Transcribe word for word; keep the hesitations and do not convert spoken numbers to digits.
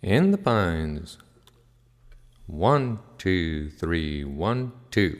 In the pines. One, two, three, one, two.